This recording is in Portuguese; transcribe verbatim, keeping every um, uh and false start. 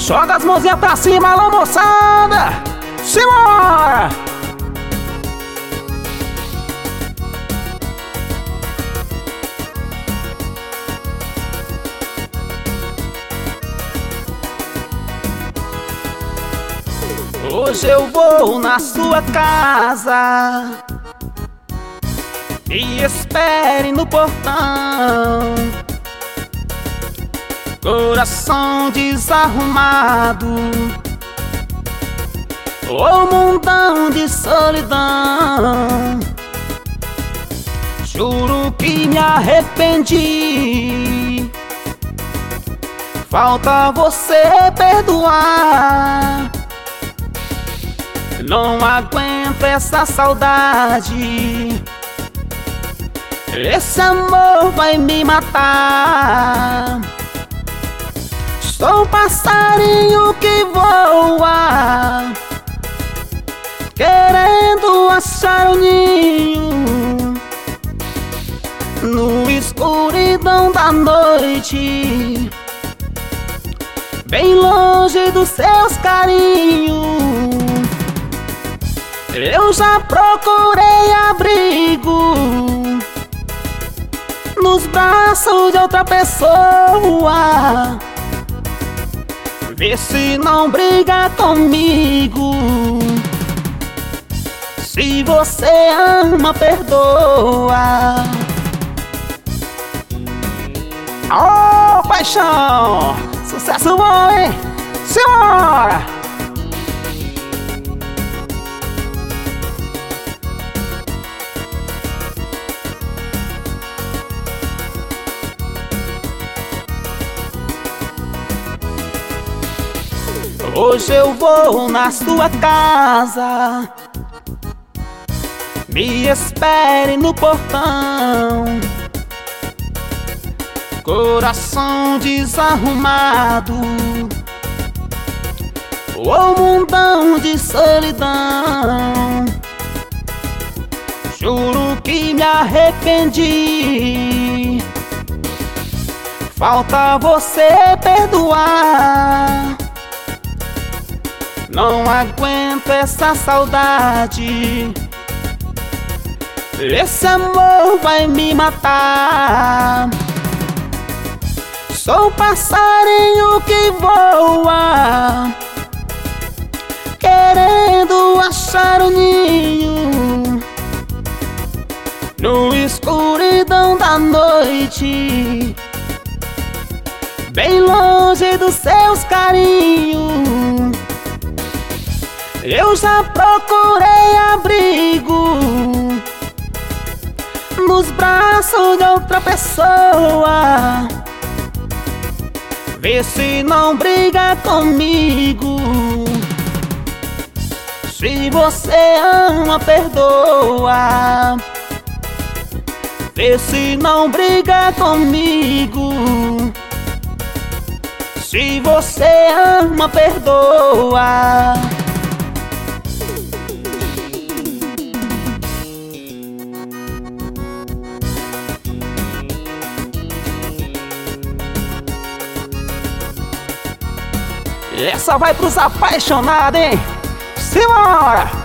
Joga as mãozinhas pra cima, alô moçada! Simbora! Hoje eu vou na sua casa, me espere no portão. Coração desarrumado, o mundão de solidão. Juro que me arrependi, falta você perdoar. Não aguento essa saudade, esse amor vai me matar. Sou um passarinho que voa, querendo achar um ninho no escuridão da noite, bem longe dos seus carinhos. Eu já procurei abrigo nos braços de outra pessoa, vê se não briga comigo. Se você ama, perdoa. Ô, paixão! Sucesso bom, hein? Senhora! Hoje eu vou na sua casa, me espere no portão. Coração desarrumado, o mundão de solidão. Juro que me arrependi, falta você perdoar. Não aguento essa saudade, esse amor vai me matar. Sou um passarinho que voa, querendo achar um ninho no escuridão da noite, bem longe dos seus carinhos. Eu já procurei abrigo nos braços de outra pessoa, vê se não briga comigo. Se você ama, perdoa, vê se não briga comigo. Se você ama, perdoa. Essa vai pros apaixonados, hein? Simbora!